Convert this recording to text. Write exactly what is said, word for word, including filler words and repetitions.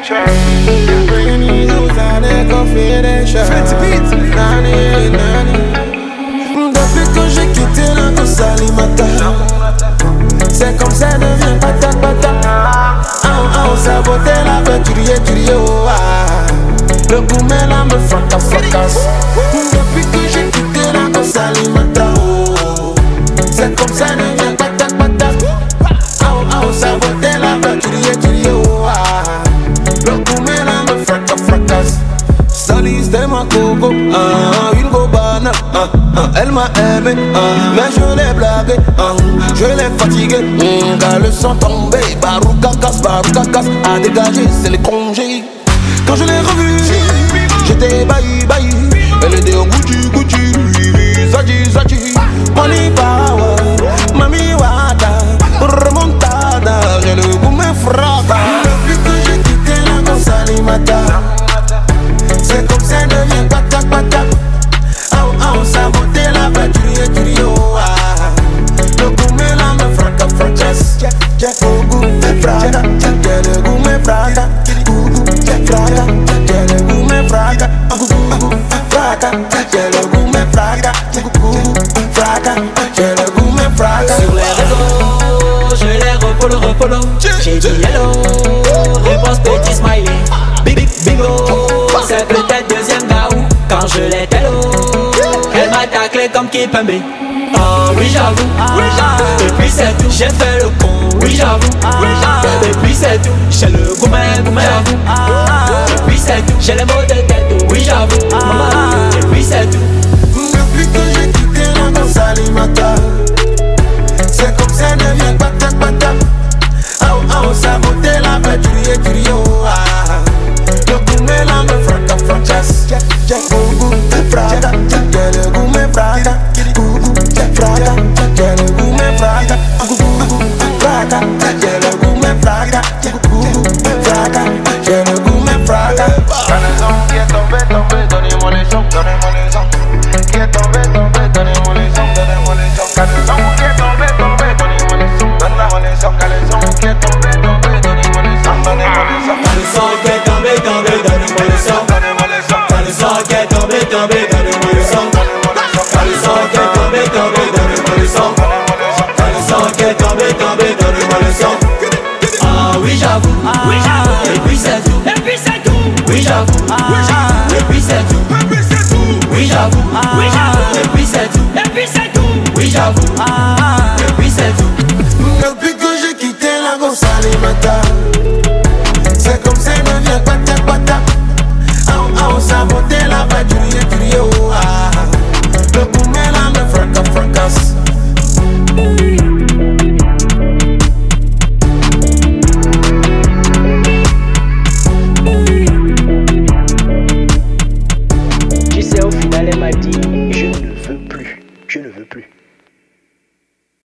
Rainy days avec confidential. Nani, nani. Depuis que j'ai quitté la Costa Salimata, c'est comme ça devient patate patate. Ah ah, saboter la voiture, tu oh ah. Le gourmet là me fracasse, fracasse. Depuis que j'ai quitté la Costa Salimata, oh, c'est comme ça devient patate patate. Ah ah, saboter la voiture, tu oh ah. Le gourmet là me fracasse, fracasse. Salis de ma coco, ah, une gobana, ah, ah, elle m'a aimé, ah, mais je l'ai blagué, ah, je l'ai fatigué, mm, car le sang tombé, barouka casse, barouka casse, à dégager, c'est les congés. Quand je l'ai revue, j'étais bailli, bailli, elle était au Gucci, Gucci, Louis, Zaji, Zaji, money power, mami wata, remontada, j'ai le goût me frappe. Depuis que j'ai quitté la Costa Salimata, c'est comme ça devient patate patate. Ah ah, saboter la voiture, tu oh ah. Le gourmet là me fracasse, fracasse. Le goût me fracasse, le goût me fracasse. Fracasse, le goût me fracasse. Fracasse, le goût me fracasse. Fracasse, le goût me fracasse. Sur les réseaux, je les refollow, refollow. J'ai dit hello, réponse petit smiley. Big, big, bingo. C'est peut-être deuxième gaou quand je l'ai hello. Elle m'a taclé comme Kipembe. Oh oui j'avoue, oui, et puis c'est tout. J'ai fait le con, oui j'avoue, oui, et puis c'est tout. J'ai le gourmet, gourmet j'avoue, et puis c'est tout. J'ai les mots de tête, oui j'avoue, et puis c'est tout. Depuis que j'ai quitté la Costa Salimata, c'est comme ça devient patate patate. Ah ah, saboter la voiture, tu oh ah. Le gourmet là me fracasse, fracasse. Le goût me fracasse, le goût me fracasse. Fraca, que le goût me fraca. Fraca, que le goût me fraca. Fraca, que le goût me fraca. Canezón qui est tombé, tombé, donnez-moi les sons, donnez-moi les sons. Qui est tombé, tombé, donnez-moi les sons, donnez-moi les sons. Canezón qui est tombé, tombé, donnez-moi les sons, donnez-moi les sons. Canezón qui est tombé, tombé, donnez-moi les sons, donnez-moi les sons. Canezón qui est tombé, tombé, donnez-moi les sons, donnez-moi les sons. Canezón qui est tombé, tombé, donnez-moi les sons. Canezón qui est tombé, tombé, donnez-moi les sons. Canezón qui est tombé, tombé, donnez-moi les sons. Ah oui j'avoue, oui j'avoue, et puis c'est tout, et puis c'est tout. Oui j'avoue, oui j'avoue, et puis c'est tout, et puis c'est tout. Oui j'avoue, oui j'avoue, et puis c'est tout, et puis c'est tout. Oui j'avoue.